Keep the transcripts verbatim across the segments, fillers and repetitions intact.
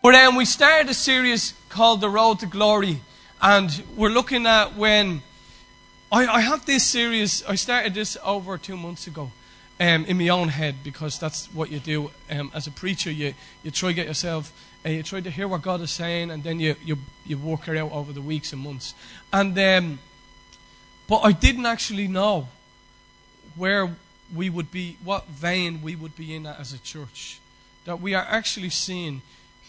But um, we started a series called The Road to Glory. And we're looking at when... I, I have this series, I started this over two months ago. Um, in my own head, because that's what you do um, as a preacher. You you try to get yourself, uh, you try to hear what God is saying, and then you you, you work it out over the weeks and months. And um, but I didn't actually know where we would be, what vein we would be in as a church. That we are actually seeing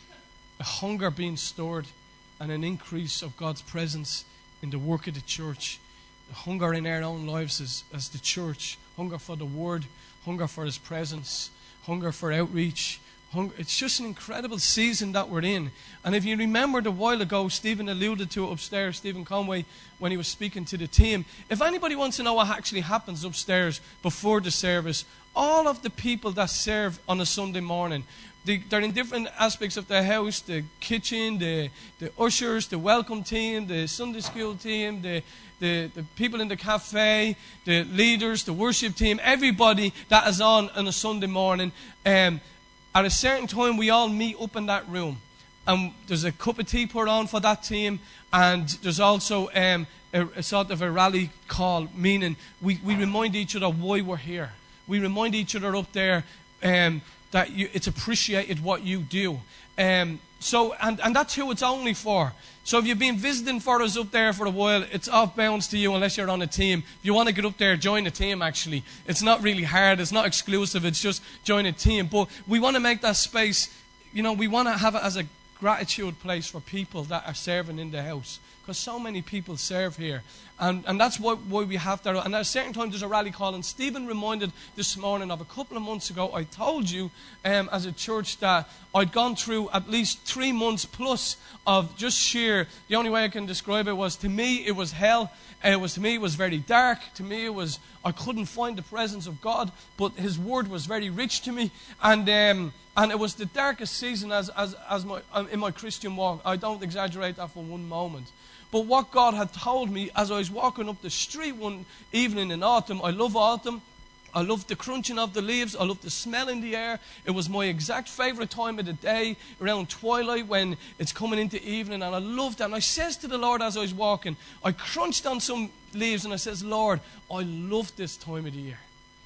a hunger being stored and an increase of God's presence in the work of the church. The hunger in our own lives as, as the church. Hunger for the Word, hunger for His presence, hunger for outreach. Hunger. It's just an incredible season that we're in. And if you remembered a while ago, Stephen alluded to it upstairs, Stephen Conway, when he was speaking to the team. If anybody wants to know what actually happens upstairs before the service, all of the people that serve on a Sunday morning, they, they're in different aspects of the house, the kitchen, the, the ushers, the welcome team, the Sunday school team, the The, the people in the cafe, the leaders, the worship team, everybody that is on on a Sunday morning. Um, at a certain time, we all meet up in that room. And there's a cup of tea poured on for that team. And there's also um, a, a sort of a rally call, meaning we, we remind each other why we're here. We remind each other up there um, that you, it's appreciated what you do. Um, so, and, and that's who it's only for. So if you've been visiting for us up there for a while, it's off bounds to you unless you're on a team. If you want to get up there, join a team actually. It's not really hard, it's not exclusive, it's just join a team. But we want to make that space, you know, we want to have it as a gratitude place for people that are serving in the house. Because so many people serve here. And, and that's why, why we have that. And at a certain time, there's a rally call. And Stephen reminded this morning of a couple of months ago, I told you um, as a church that I'd gone through at least three months plus of just sheer, the only way I can describe it was, to me, it was hell. It was, to me, it was very dark. To me, it was, I couldn't find the presence of God. But His Word was very rich to me. And um, and it was the darkest season as, as, as my, in my Christian walk. I don't exaggerate that for one moment. But what God had told me as I was walking up the street one evening in autumn, I love autumn. I love the crunching of the leaves. I love the smell in the air. It was my exact favorite time of the day, around twilight when it's coming into evening. And I loved that. And I says to the Lord as I was walking, I crunched on some leaves and I says, Lord, I love this time of the year.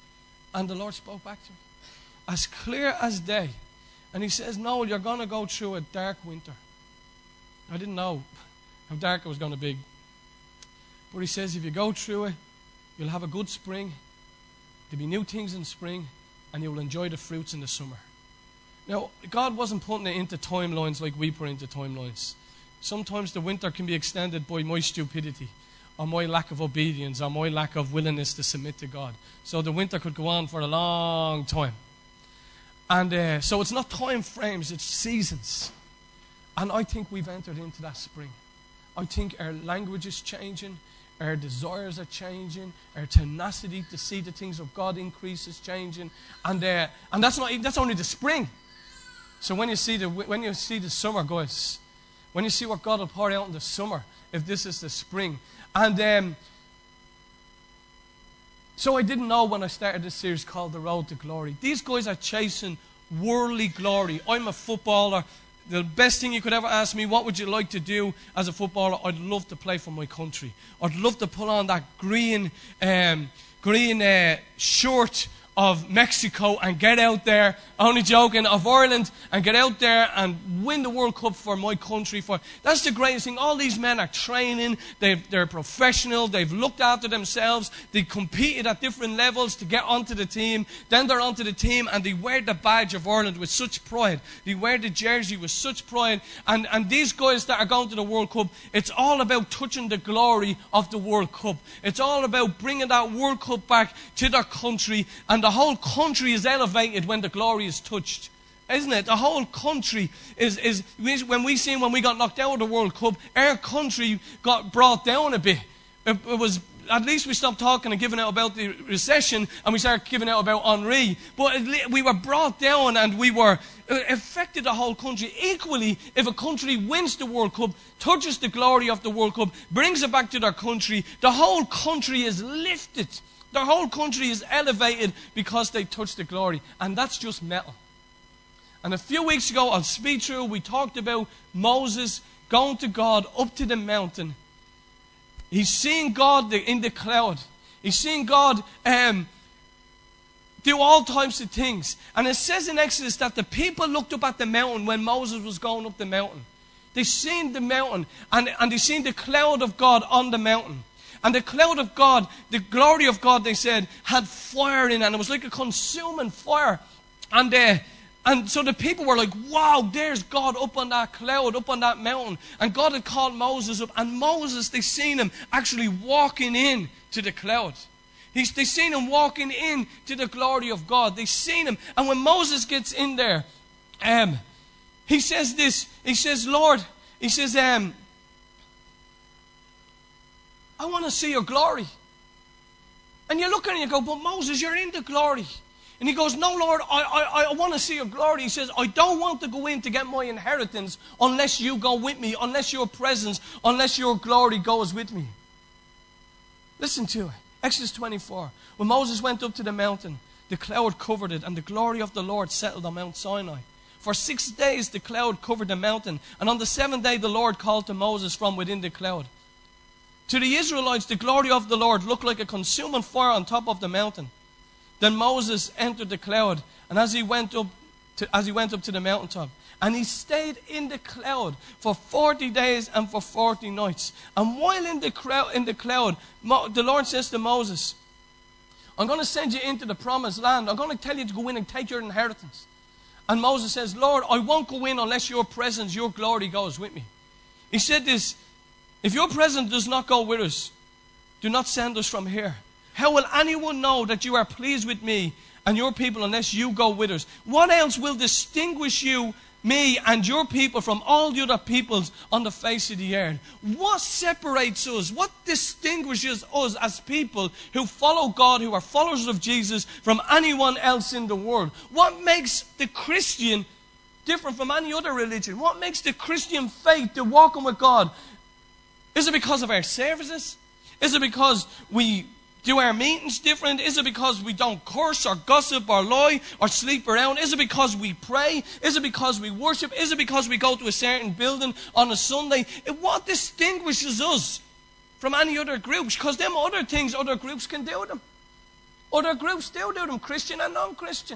And the Lord spoke back to me, as clear as day. And He says, Noel, you're going to go through a dark winter. I didn't know how dark it was going to be. But He says, if you go through it, you'll have a good spring. There'll be new things in spring, and you'll enjoy the fruits in the summer. Now, God wasn't putting it into timelines like we put into timelines. Sometimes the winter can be extended by my stupidity, or my lack of obedience, or my lack of willingness to submit to God. So the winter could go on for a long time. And uh, so it's not time frames, it's seasons. And I think we've entered into that spring. I think our language is changing. Our desires are changing. Our tenacity to see the things of God increase is changing. And uh, and that's not that's only the spring. So when you see the when you see the summer, guys, when you see what God will pour out in the summer, if this is the spring. And um, so I didn't know when I started this series called The Road to Glory. These guys are chasing worldly glory. I'm a footballer. The best thing you could ever ask me, what would you like to do as a footballer? I'd love to play for my country. I'd love to put on that green um, green uh, shirt of Mexico and get out there, only joking, of Ireland, and get out there and win the World Cup for my country. For That's the greatest thing. All these men are training, they've, they're professional, they've looked after themselves, they competed at different levels to get onto the team, then they're onto the team and they wear the badge of Ireland with such pride. They wear the jersey with such pride. And, and these guys that are going to the World Cup, it's all about touching the glory of the World Cup. It's all about bringing that World Cup back to their country, and the whole country is elevated when the glory is touched. Isn't it? The whole country is, is when we seen when we got knocked out of the World Cup, our country got brought down a bit. It, it was, at least we stopped talking and giving out about the recession and we started giving out about Henri. But it, we were brought down and we were, it affected the whole country. Equally, if a country wins the World Cup, touches the glory of the World Cup, brings it back to their country, the whole country is lifted. The whole country is elevated because they touch the glory. And that's just metal. And a few weeks ago on Speed Through, we talked about Moses going to God up to the mountain. He's seeing God in the cloud. He's seeing God um, do all types of things. And it says in Exodus that the people looked up at the mountain when Moses was going up the mountain. They seen the mountain, and, and they seen the cloud of God on the mountain. And the cloud of God, the glory of God, they said, had fire in it. And it was like a consuming fire. And uh, and so the people were like, wow, there's God up on that cloud, up on that mountain. And God had called Moses up. And Moses, they seen him actually walking in to the cloud. He's, they seen him walking in to the glory of God. They seen him. And when Moses gets in there, um, he says this. He says, Lord, he says, um, I want to see your glory. And you look at it and you go, but Moses, you're in the glory. And he goes, no, Lord, I, I, I want to see your glory. He says, I don't want to go in to get my inheritance unless you go with me, unless your presence, unless your glory goes with me. Listen to it. Exodus twenty-four. When Moses went up to the mountain, the cloud covered it, and the glory of the Lord settled on Mount Sinai. For six days the cloud covered the mountain, and on the seventh day the Lord called to Moses from within the cloud. To the Israelites, the glory of the Lord looked like a consuming fire on top of the mountain. Then Moses entered the cloud, and as he went up to, as he went up to the mountaintop, and he stayed in the cloud for forty days and for forty nights. And while in the cloud, in the cloud, Mo, the Lord says to Moses, I'm going to send you into the promised land. I'm going to tell you to go in and take your inheritance. And Moses says, Lord, I won't go in unless your presence, your glory goes with me. He said this, if your presence does not go with us, do not send us from here. How will anyone know that you are pleased with me and your people unless you go with us? What else will distinguish you, me and your people from all the other peoples on the face of the earth? What separates us? What distinguishes us as people who follow God, who are followers of Jesus, from anyone else in the world? What makes the Christian different from any other religion? What makes the Christian faith, the walking with God? Is it because of our services? Is it because we do our meetings different? Is it because we don't curse or gossip or lie or sleep around? Is it because we pray? Is it because we worship? Is it because we go to a certain building on a Sunday? What distinguishes us from any other groups? Because them other things, other groups can do them. Other groups do do them, Christian and non-Christian.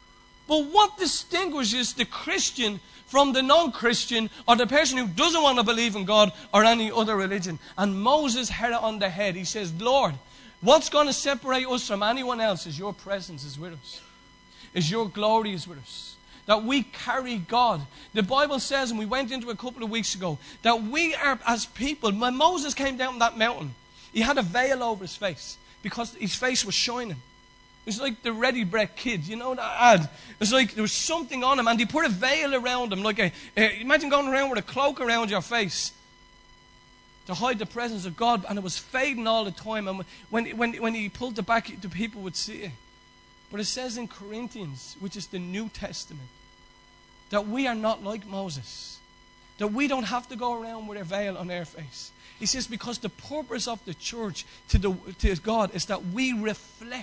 But what distinguishes the Christian from the non-Christian or the person who doesn't want to believe in God or any other religion? And Moses had it on the head. He says, Lord, what's going to separate us from anyone else is your presence is with us. Is your glory is with us. That we carry God. The Bible says, and we went into it a couple of weeks ago, that we are as people. When Moses came down that mountain, he had a veil over his face because his face was shining. It was like the Ready Brek Kid, you know that ad? It was like there was something on him, and he put a veil around him. Like a, uh, imagine going around with a cloak around your face to hide the presence of God, and it was fading all the time. And when, when, when he pulled it back, the people would see it. But it says in Corinthians, which is the New Testament, that we are not like Moses. That we don't have to go around with a veil on our face. He says because the purpose of the church to, the, to God is that we reflect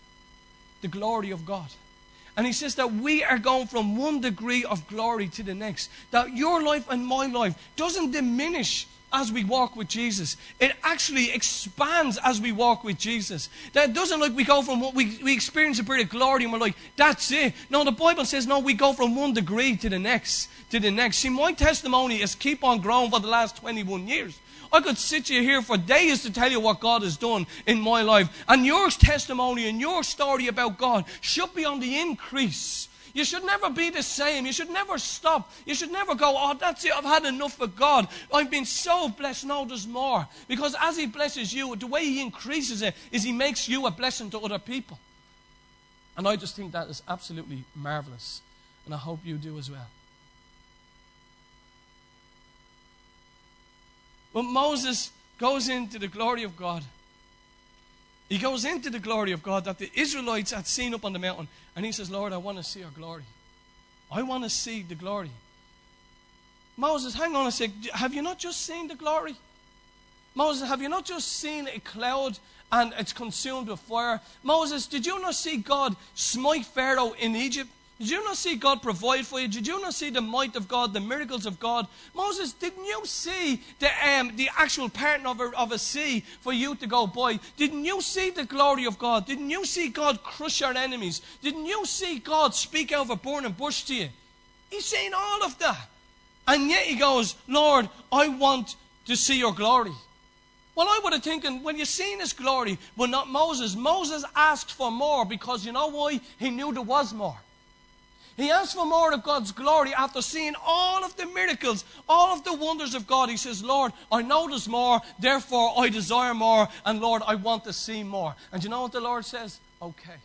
the glory of God. And he says that we are going from one degree of glory to the next. That your life and my life doesn't diminish as we walk with Jesus. It actually expands as we walk with Jesus. That it doesn't like we go from what we, we experience a bit of glory and we're like, that's it. No, the Bible says, no, we go from one degree to the next, to the next. See, my testimony is keep on growing for the last twenty-one years. I could sit you here for days to tell you what God has done in my life. And your testimony and your story about God should be on the increase. You should never be the same. You should never stop. You should never go, oh, that's it, I've had enough of God. I've been so blessed. No, there's more. Because as he blesses you, the way he increases it is he makes you a blessing to other people. And I just think that is absolutely marvelous. And I hope you do as well. When Moses goes into the glory of God, he goes into the glory of God that the Israelites had seen up on the mountain. And he says, Lord, I want to see your glory. I want to see the glory. Moses, hang on a sec. Have you not just seen the glory? Moses, have you not just seen a cloud and it's consumed with fire? Moses, did you not see God smite Pharaoh in Egypt? Did you not see God provide for you? Did you not see the might of God, the miracles of God? Moses, didn't you see the um, the actual parting of a, of a sea for you to go by? Didn't you see the glory of God? Didn't you see God crush your enemies? Didn't you see God speak out of a burning bush to you? He's saying all of that. And yet he goes, Lord, I want to see your glory. Well, I would have thinking, when you're seeing his glory, but not Moses. Moses asked for more because you know why? He knew there was more. He asked for more of God's glory after seeing all of the miracles, all of the wonders of God. He says, Lord, I know there's more, therefore I desire more, and Lord, I want to see more. And you know what the Lord says? Okay.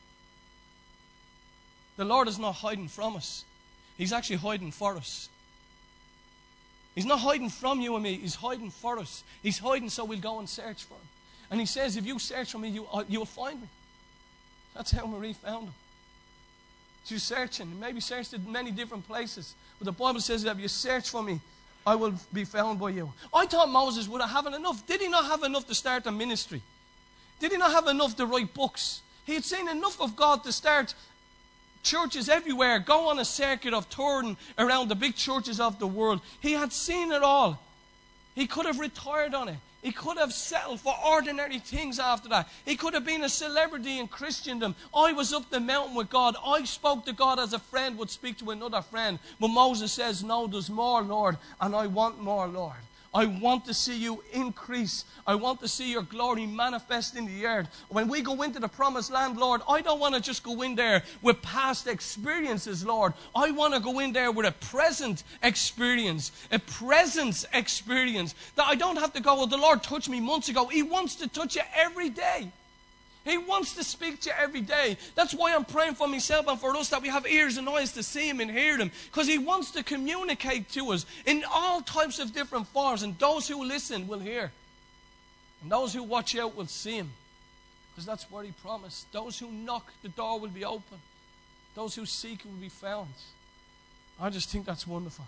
The Lord is not hiding from us. He's actually hiding for us. He's not hiding from you and me. He's hiding for us. He's hiding so we'll go and search for him. And he says, if you search for me, you, you'll find me. That's how Marie found him. She was searching. Maybe searched in many different places. But the Bible says that if you search for me, I will be found by you. I thought Moses would have had enough. Did he not have enough to start a ministry? Did he not have enough to write books? He had seen enough of God to start churches everywhere, go on a circuit of touring around the big churches of the world. He had seen it all. He could have retired on it. He could have settled for ordinary things after that. He could have been a celebrity in Christendom. I was up the mountain with God. I spoke to God as a friend would speak to another friend. But Moses says, no, there's more, Lord, and I want more, Lord. I want to see you increase. I want to see your glory manifest in the earth. When we go into the promised land, Lord, I don't want to just go in there with past experiences, Lord. I want to go in there with a present experience, a presence experience. That I don't have to go, well, the Lord touched me months ago. He wants to touch you every day. He wants to speak to you every day. That's why I'm praying for myself and for us that we have ears and eyes to see him and hear him. Because he wants to communicate to us in all types of different forms. And those who listen will hear. And those who watch out will see him. Because that's what he promised. Those who knock, the door will be open. Those who seek will be found. I just think that's wonderful.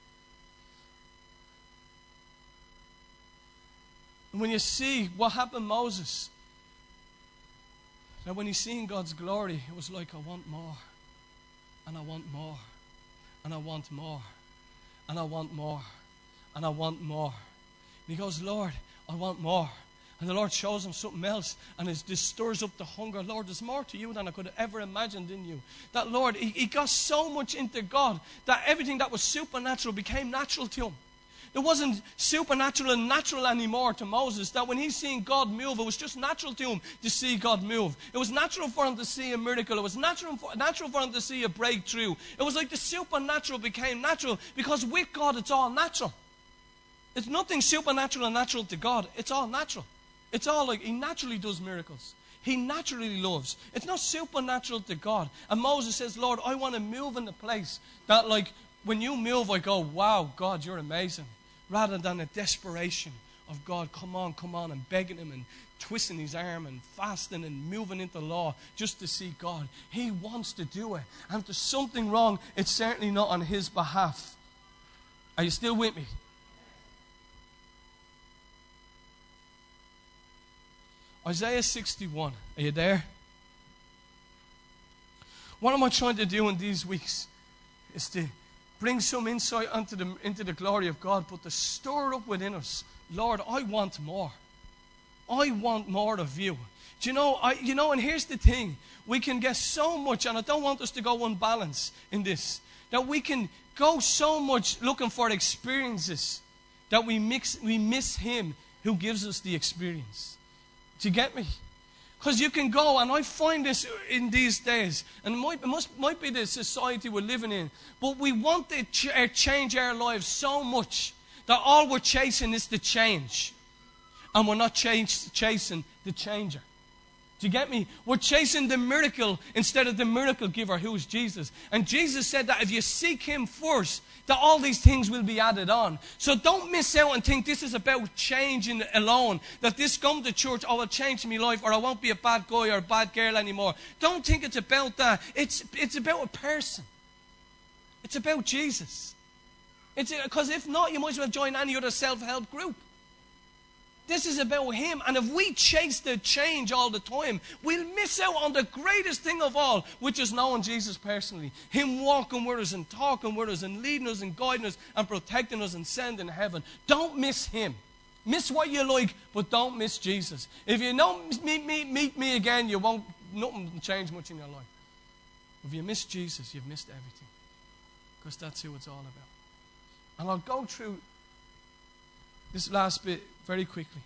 And when you see what happened to Moses, now, when he's seeing God's glory, it was like, I want more, and I want more, and I want more, and I want more, and I want more. And he goes, Lord, I want more. And the Lord shows him something else, and it just stirs up the hunger. Lord, there's more to you than I could have ever imagined in you. That, Lord, he, he got so much into God that everything that was supernatural became natural to him. It wasn't supernatural and natural anymore to Moses, that when he's seeing God move, it was just natural to him to see God move. It was natural for him to see a miracle. It was natural for, natural for him to see a breakthrough. It was like the supernatural became natural, because with God it's all natural. It's nothing supernatural and natural to God. It's all natural. It's all like he naturally does miracles. He naturally loves. It's not supernatural to God. And Moses says, Lord, I want to move in the place that, like, when you move, I go, wow, God, you're amazing. Rather than a desperation of God, come on, come on, and begging him and twisting his arm and fasting and moving into law just to see God. He wants to do it. And if there's something wrong, it's certainly not on his behalf. Are you still with me? Isaiah sixty-one. Are you there? What am I trying to do in these weeks is to bring some insight into the, into the glory of God, but to stir up within us, Lord, I want more. I want more of you. Do you know, I, you know, and here's the thing. We can get so much, and I don't want us to go unbalanced in this, that we can go so much looking for experiences that we, mix, we miss him who gives us the experience. Do you get me? Because you can go, and I find this in these days, and it might, it must, might be the society we're living in, but we want to ch- uh, change our lives so much that all we're chasing is the change. And we're not ch- chasing the changer. Do you get me? We're chasing the miracle instead of the miracle giver, who is Jesus. And Jesus said that if you seek him first, that all these things will be added on. So don't miss out and think this is about changing alone. That this come to church, oh, will change my life, or I won't be a bad guy or a bad girl anymore. Don't think it's about that. It's, it's about a person. It's about Jesus. It's because if not, you might as well join any other self-help group. This is about him. And if we chase the change all the time, we'll miss out on the greatest thing of all, which is knowing Jesus personally. Him walking with us and talking with us and leading us and guiding us and protecting us and sending heaven. Don't miss him. Miss what you like, but don't miss Jesus. If you don't meet me, meet me again, you won't, nothing will change much in your life. If you miss Jesus, you've missed everything. Because that's who it's all about. And I'll go through this last bit very quickly.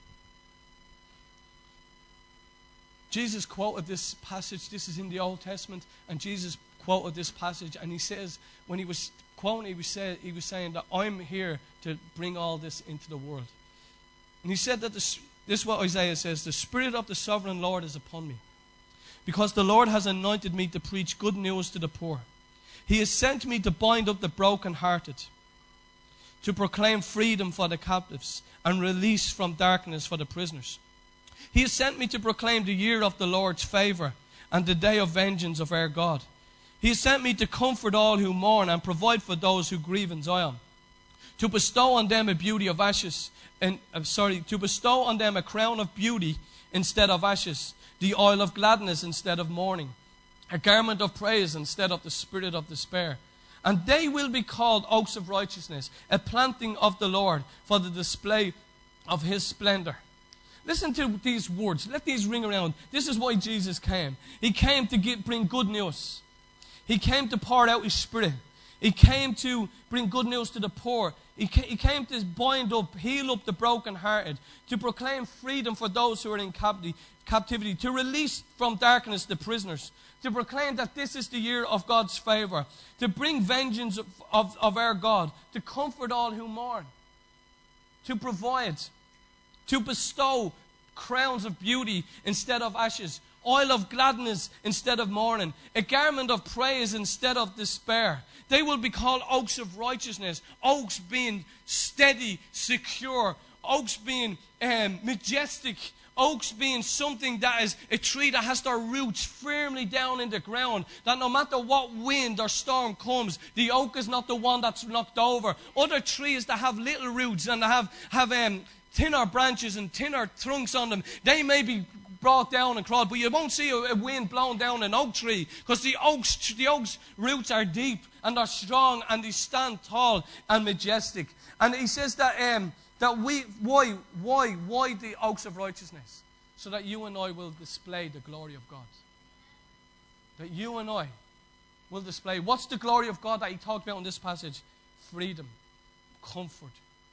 Jesus quoted this passage. This is in the Old Testament. And Jesus quoted this passage. And he says, when he was quoting, he was, say, he was saying that I'm here to bring all this into the world. And he said that this, this is what Isaiah says, the Spirit of the Sovereign Lord is upon me, because the Lord has anointed me to preach good news to the poor. He has sent me to bind up the brokenhearted, to proclaim freedom for the captives and release from darkness for the prisoners. He has sent me to proclaim the year of the Lord's favor and the day of vengeance of our God. He has sent me to comfort all who mourn and provide for those who grieve in Zion, to bestow on them a beauty of ashes, and I'm sorry, to bestow on them a crown of beauty instead of ashes, the oil of gladness instead of mourning, a garment of praise instead of the spirit of despair. And they will be called oaks of righteousness, a planting of the Lord for the display of his splendor. Listen to these words. Let these ring around. This is why Jesus came. He came to get, bring good news. He came to pour out his Spirit. He came to bring good news to the poor. He came to bind up, heal up the brokenhearted, to proclaim freedom for those who are in captivity, to release from darkness the prisoners, to proclaim that this is the year of God's favor, to bring vengeance of, of, of our God, to comfort all who mourn, to provide, to bestow crowns of beauty instead of ashes, oil of gladness instead of mourning, a garment of praise instead of despair. They will be called oaks of righteousness, oaks being steady, secure, oaks being um, majestic, oaks being something that is a tree that has their roots firmly down in the ground, that no matter what wind or storm comes, the oak is not the one that's knocked over. Other trees that have little roots and have, have um, thinner branches and thinner trunks on them, they may be brought down and crawled, but you won't see a, a wind blowing down an oak tree, because the oak's, the oak's roots are deep and are strong and they stand tall and majestic. And he says that um, that we why why why the oaks of righteousness, so that you and I will display the glory of God. That you and I will display. What's the glory of God that he talked about in this passage? Freedom, comfort,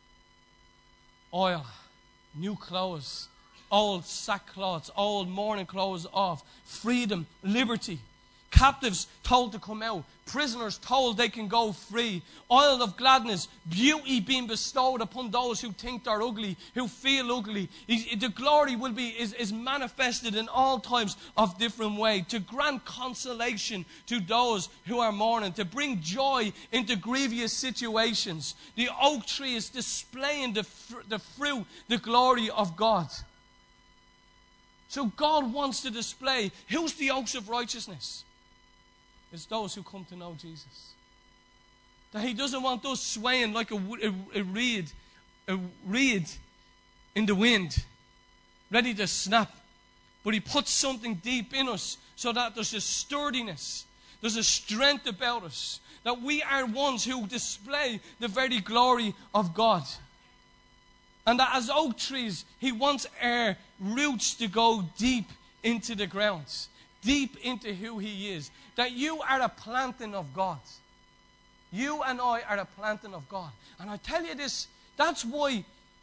oil, new clothes, old sackcloths, old mourning clothes off, freedom, liberty, captives told to come out, prisoners told they can go free, oil of gladness, beauty being bestowed upon those who think they're ugly, who feel ugly. The glory will be is, is manifested in all types of different ways, to grant consolation to those who are mourning, to bring joy into grievous situations. The oak tree is displaying the, fr- the fruit, the glory of God. So God wants to display, who's the oaks of righteousness? It's those who come to know Jesus. That he doesn't want us swaying like a, a, a reed, a reed in the wind, ready to snap. But he puts something deep in us so that there's a sturdiness, there's a strength about us, that we are ones who display the very glory of God. And that as oak trees, he wants our roots to go deep into the ground, deep into who he is. That you are a planting of God. You and I are a planting of God. And I tell you this, that's why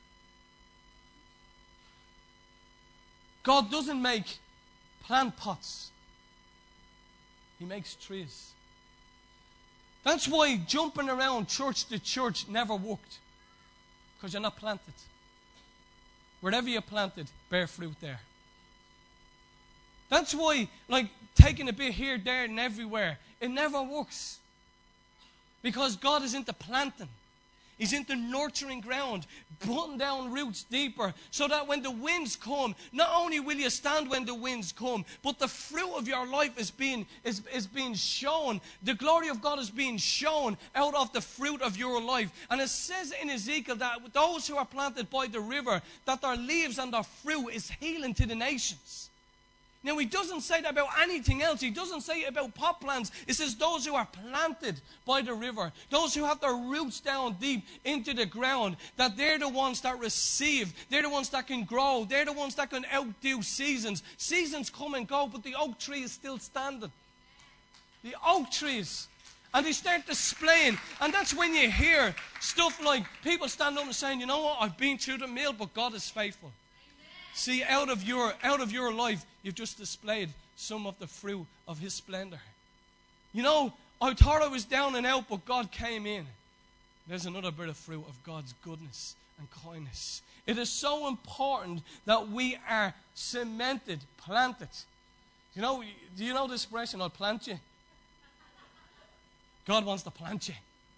God doesn't make plant pots. He makes trees. That's why jumping around church to church never worked. Because you're not planted. Wherever you're planted, bear fruit there. That's why, like, taking a bit here, there, and everywhere, it never works. Because God is into planting. He's into nurturing ground, putting down roots deeper, so that when the winds come, not only will you stand when the winds come, but the fruit of your life is being, is, is being shown. The glory of God is being shown out of the fruit of your life. And it says in Ezekiel that those who are planted by the river, that their leaves and their fruit is healing to the nations. Now, he doesn't say that about anything else. He doesn't say it about pot plants. It says those who are planted by the river, those who have their roots down deep into the ground, that they're the ones that receive. They're the ones that can grow. They're the ones that can outdo seasons. Seasons come and go, but the oak tree is still standing. The oak trees. And they start displaying. And that's when you hear stuff like people stand up and saying, you know what, I've been through the mill, but God is faithful. See, out of your out of your life, you've just displayed some of the fruit of His splendor. You know, I thought I was down and out, but God came in. There's another bit of fruit of God's goodness and kindness. It is so important that we are cemented, planted. You know, do you know the expression, I'll plant you? God wants to plant you.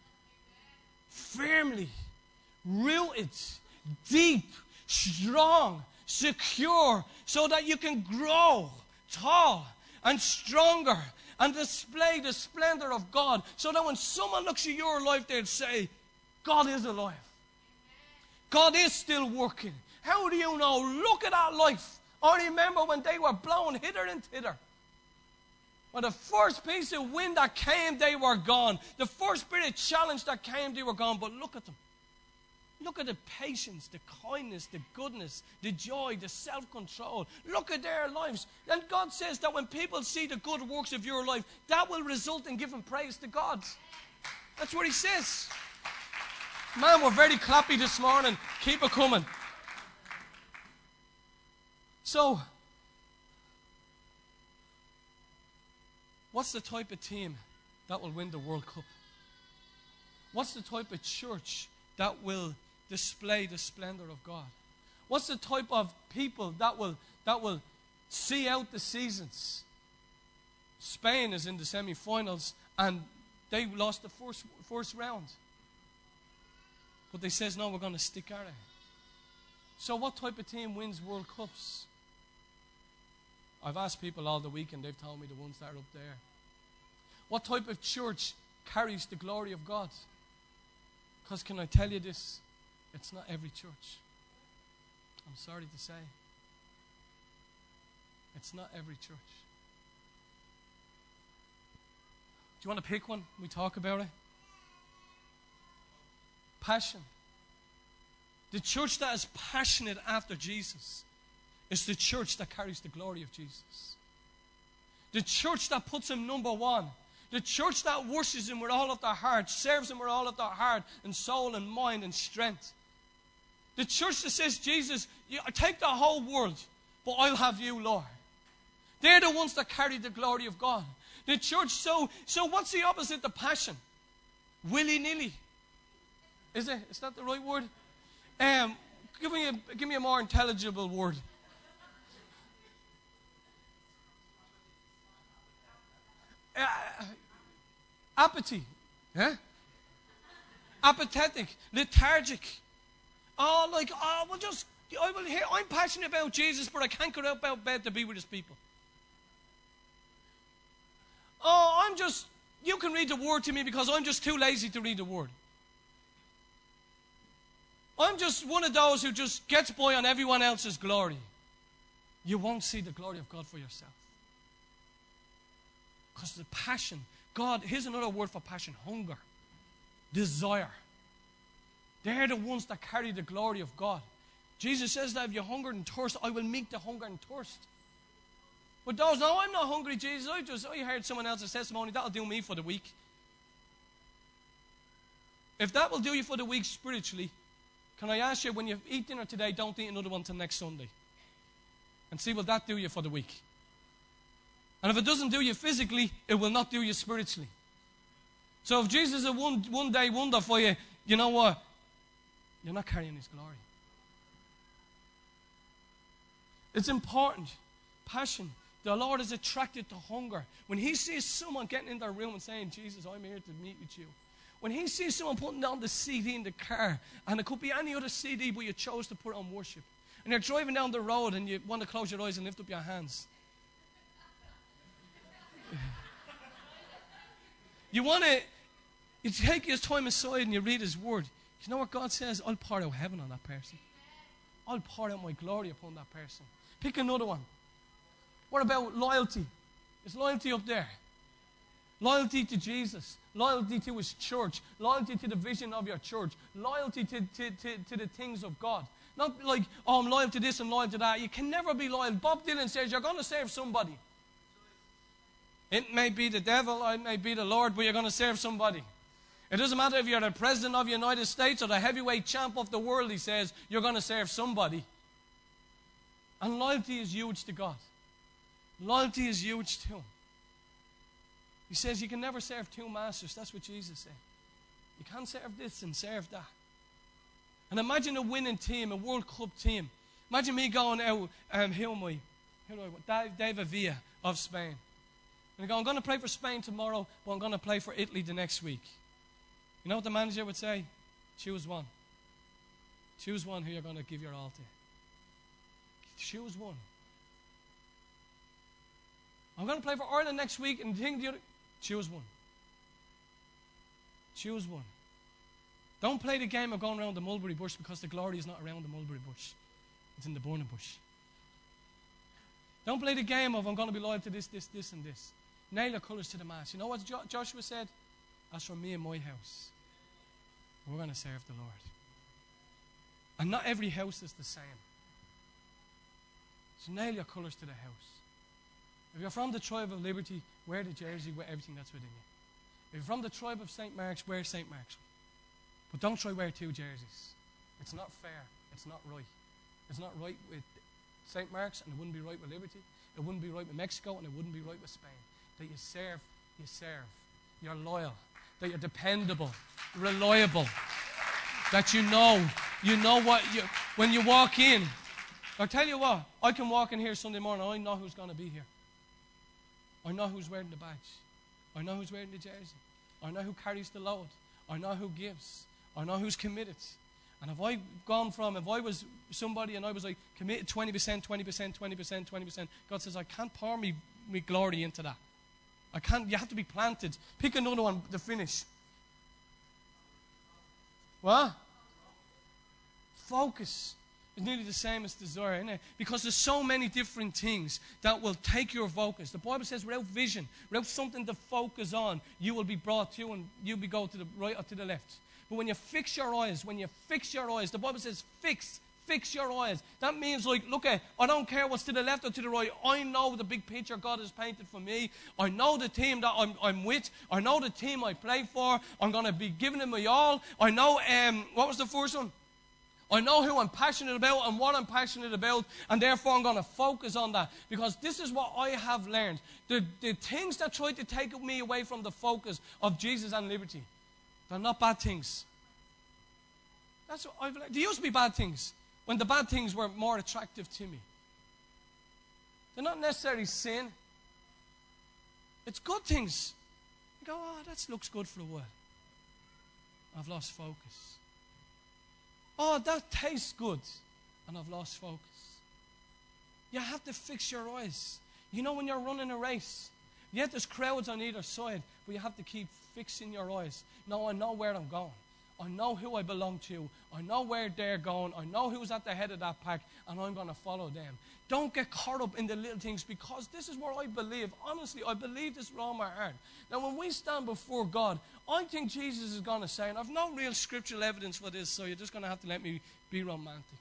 Firmly, rooted, deep, strong, secure, so that you can grow tall and stronger and display the splendor of God, so that when someone looks at your life, they'll say, God is alive. God is still working. How do you know? Look at that life. I remember when they were blown hither and thither. When the first piece of wind that came, they were gone. The first bit of challenge that came, they were gone. But look at them. Look at the patience, the kindness, the goodness, the joy, the self-control. Look at their lives. And God says that when people see the good works of your life, that will result in giving praise to God. That's what He says. Man, we're very clappy this morning. Keep it coming. So, what's the type of team that will win the World Cup? What's the type of church that will display the splendor of God? What's the type of people that will that will see out the seasons? Spain is in the semi-finals and they lost the first first round. But they says, no, we're going to stick at it. So what type of team wins World Cups? I've asked people all the week and they've told me the ones that are up there. What type of church carries the glory of God? Because can I tell you this? It's not every church. I'm sorry to say. It's not every church. Do you want to pick one? We talk about it. Passion. The church that is passionate after Jesus is the church that carries the glory of Jesus. The church that puts Him number one. The church that worships Him with all of their heart, serves Him with all of their heart and soul and mind and strength. The church that says, Jesus, you, take the whole world, but I'll have you, Lord. They're the ones that carry the glory of God. The church, so, so what's the opposite to passion? Willy-nilly. Is it? Is that the right word? Um, give me a, give me a more intelligible word. Uh, apathy. Huh? Apathetic. Lethargic. Oh, like, oh, well, just, I will hear, I'm passionate about Jesus, but I can't get up out of bed to be with His people. Oh, I'm just, you can read the Word to me because I'm just too lazy to read the Word. I'm just one of those who just gets by on everyone else's glory. You won't see the glory of God for yourself. Because the passion, God, here's another word for passion, hunger, desire. They're the ones that carry the glory of God. Jesus says that if you hunger and thirst, I will meet the hunger and thirst. But those, no, I'm not hungry, Jesus. I just, I heard someone else's testimony. That'll do me for the week. If that will do you for the week spiritually, can I ask you, when you eat dinner today, don't eat another one till next Sunday. And see, will that do you for the week? And if it doesn't do you physically, it will not do you spiritually. So if Jesus is a one, one day wonder for you, you know what? You're not carrying His glory. It's important. Passion. The Lord is attracted to hunger. When He sees someone getting in their room and saying, Jesus, I'm here to meet with you. When he sees someone putting down the C D in the car, and it could be any other C D, but you chose to put on worship, and you're driving down the road and you want to close your eyes and lift up your hands. You want to, you take your time aside and you read his word. You know what God says? I'll pour out heaven on that person. I'll pour out my glory upon that person. Pick another one. What about loyalty? Is loyalty up there? Loyalty to Jesus. Loyalty to his church. Loyalty to the vision of your church. Loyalty to, to, to, to the things of God. Not like, oh, I'm loyal to this and loyal to that. You can never be loyal. Bob Dylan says you're going to serve somebody. It may be the devil, it may be the Lord, but you're going to serve somebody. It doesn't matter if you're the president of the United States or the heavyweight champ of the world, he says, you're going to serve somebody. And loyalty is huge to God. Loyalty is huge to him. He says you can never serve two masters. That's what Jesus said. You can't serve this and serve that. And imagine a winning team, a World Cup team. Imagine me going out, um, who am I? Who do I? David Villa of Spain. And I go, I'm going to play for Spain tomorrow, but I'm going to play for Italy the next week. You know what the manager would say? Choose one. Choose one who you're going to give your all to. Choose one. I'm going to play for Ireland next week and think the other. Choose one. Choose one. Don't play the game of going around the mulberry bush, because the glory is not around the mulberry bush. It's in the burning bush. Don't play the game of I'm going to be loyal to this, this, this, and this. Nail your colours to the mast. You know what jo- Joshua said? As for me and my house, we're going to serve the Lord. And not every house is the same. So nail your colours to the house. If you're from the tribe of Liberty, wear the jersey with everything that's within you. If you're from the tribe of Saint Mark's, wear Saint Mark's. But don't try wear two jerseys. It's not fair. It's not right. It's not right with Saint Mark's, and it wouldn't be right with Liberty. It wouldn't be right with Mexico, and it wouldn't be right with Spain. That you serve, you serve. You're loyal. That you're dependable, reliable. That you know, you know what you, when you walk in. I'll tell you what, I can walk in here Sunday morning, I know who's going to be here. I know who's wearing the badge. I know who's wearing the jersey. I know who carries the load. I know who gives. I know who's committed. And if I've gone from, if I was somebody and I was like committed twenty percent, twenty percent, twenty percent, twenty percent, God says, I can't pour me, me glory into that. I can't, you have to be planted. Pick another one to finish. What? Focus. It's nearly the same as desire, isn't it? Because there's so many different things that will take your focus. The Bible says without vision, without something to focus on, you will be brought to and you'll be go to the right or to the left. But when you fix your eyes, when you fix your eyes, the Bible says fix, fix your eyes. That means like, look at, I don't care what's to the left or to the right. I know the big picture God has painted for me. I know the team that I'm, I'm with. I know the team I play for. I'm going to be giving it my all. I know, um, what was the first one? I know who I'm passionate about and what I'm passionate about, and therefore I'm going to focus on that. Because this is what I have learned. The, the things that try to take me away from the focus of Jesus and liberty, they're not bad things. That's what I've learned. They used to be bad things, when the bad things were more attractive to me. They're not necessarily sin. It's good things. You go, oh, that looks good for a while. I've lost focus. Oh, that tastes good. And I've lost focus. You have to fix your eyes. You know when you're running a race, yet there's crowds on either side, but you have to keep fixing your eyes. No, I know where I'm going. I know who I belong to. I know where they're going. I know who's at the head of that pack, and I'm going to follow them. Don't get caught up in the little things, because this is what I believe. Honestly, I believe this with all my heart. Now, when we stand before God, I think Jesus is going to say, and I've no real scriptural evidence for this, so you're just going to have to let me be romantic.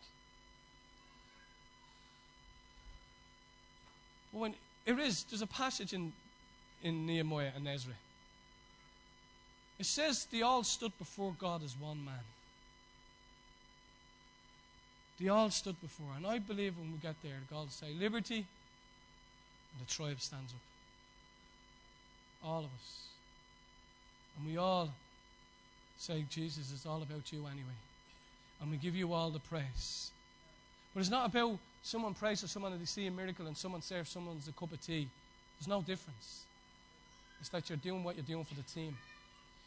But when it is, there's a passage in, in Nehemiah and Ezra. It says they all stood before God as one man. They all stood before. And I believe when we get there, God will say, liberty, and the tribe stands up. All of us. And we all say, Jesus, it's all about you anyway. And we give you all the praise. But it's not about someone prays for someone and they see a miracle and someone serves someone a cup of tea. There's no difference. It's that you're doing what you're doing for the team.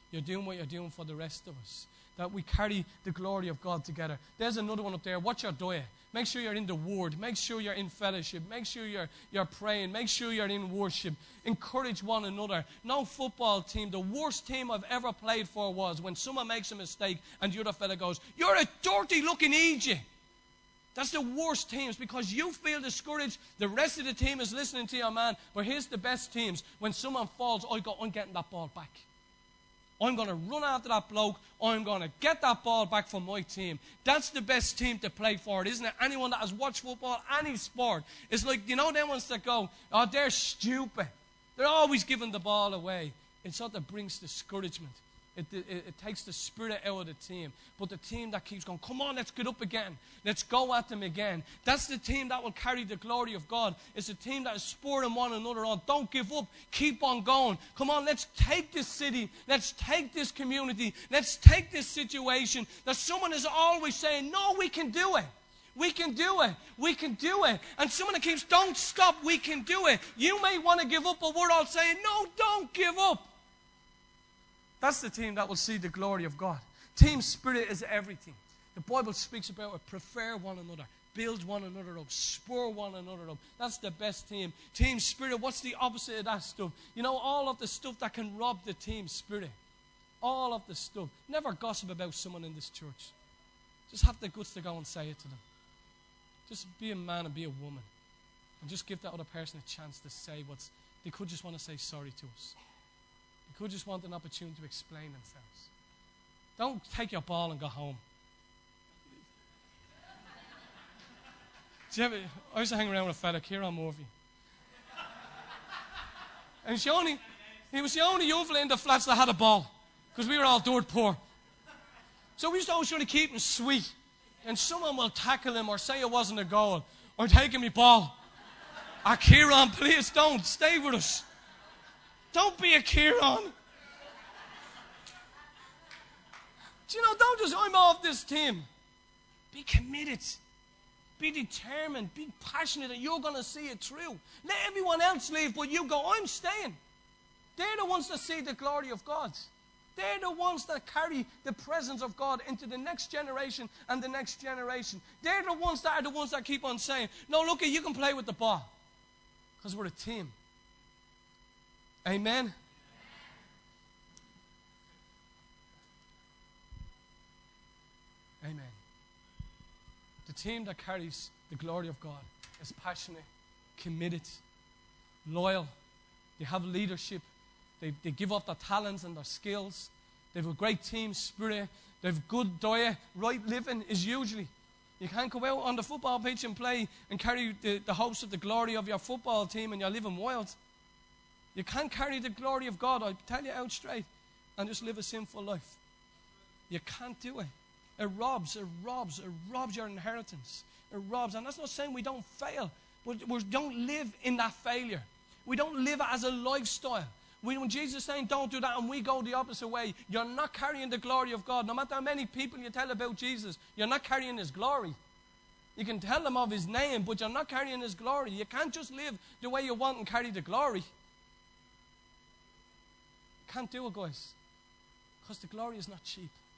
you're doing what you're doing for the rest of us. That we carry the glory of God together. There's another one up there. Watch your diet. Make sure you're in the Word. Make sure you're in fellowship. Make sure you're, you're praying. Make sure you're in worship. Encourage one another. No football team, the worst team I've ever played for was when someone makes a mistake and the other fella goes, "You're a dirty looking idiot." That's the worst teams because you feel discouraged. The rest of the team is listening to your man. But here's the best teams. When someone falls, I go, I'm getting that ball back. I'm going to run after that bloke. I'm going to get that ball back for my team. That's the best team to play for, isn't it? Anyone that has watched football, any sport, it's like, you know, them ones that go, oh, they're stupid. They're always giving the ball away. It sort of brings discouragement. It, it, it takes the spirit out of the team. But the team that keeps going, come on, let's get up again. Let's go at them again. That's the team that will carry the glory of God. It's a team that is spurring one another on. Don't give up. Keep on going. Come on, let's take this city. Let's take this community. Let's take this situation that someone is always saying, no, we can do it. We can do it. We can do it. And someone that keeps, don't stop, we can do it. You may want to give up, but we're all saying, no, don't give up. That's the team that will see the glory of God. Team spirit is everything. The Bible speaks about it. Prefer one another. Build one another up. Spur one another up. That's the best team. Team spirit, what's the opposite of that stuff? You know, all of the stuff that can rob the team spirit. All of the stuff. Never gossip about someone in this church. Just have the guts to go and say it to them. Just be a man and be a woman. And just give that other person a chance to say what's... They could just want to say sorry to us. They could just want an opportunity to explain themselves. Don't take your ball and go home. Do you ever, I used to hang around with a fella, Kieran Murphy. And she only, he was the only young fella in the flats that had a ball. Because we were all dirt poor. So we used to always try to keep him sweet. And someone will tackle him or say it wasn't a goal. Or take him my ball. Ah, Kieran, please don't. Stay with us. Don't be a Kieran. Do you know, don't just, I'm off this team. Be committed. Be determined. Be passionate that you're going to see it through. Let everyone else leave, but you go, I'm staying. They're the ones that see the glory of God. They're the ones that carry the presence of God into the next generation and the next generation. They're the ones that are the ones that keep on saying, no, look, you can play with the ball. Because we're a team. Amen? Amen. The team that carries the glory of God is passionate, committed, loyal. They have leadership. They, they give up their talents and their skills. They have a great team spirit. They have good diet. Right living is usually. You can't go out on the football pitch and play and carry the, the hopes of the glory of your football team and you're living wild. You can't carry the glory of God, I tell you out straight, and just live a sinful life. You can't do it. It robs, it robs, it robs your inheritance. It robs. And that's not saying we don't fail, but we don't live in that failure. We don't live it as a lifestyle. We, when Jesus is saying don't do that and we go the opposite way, you're not carrying the glory of God. No matter how many people you tell about Jesus, you're not carrying his glory. You can tell them of his name, but you're not carrying his glory. You can't just live the way you want and carry the glory. Can't do it, guys. Because the glory is not cheap.